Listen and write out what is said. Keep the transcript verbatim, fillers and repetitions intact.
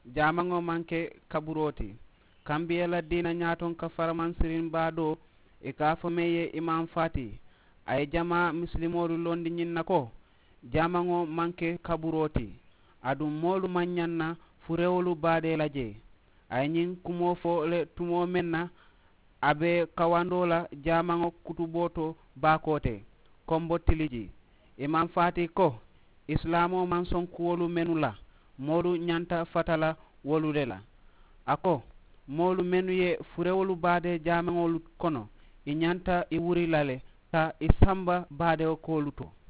jamango manke kaburoti kambiyala dina nyaton ka faramansirin bado e ka fameye imam fati ay jama muslimolu londi nyinna ko jamango manke kaburoti adum molu manyanna furewolu bade laje ay nyin kumo fo le tumo menna abe kawandola jamango kutuboto bakote kombo tiliji imam fati ko islamo man son kuwolu menula molu nyanta fatala woludela ako molu menu ye furewolu bade jamangolu kono i nyanta i wuri lale ta i samba bade ko luto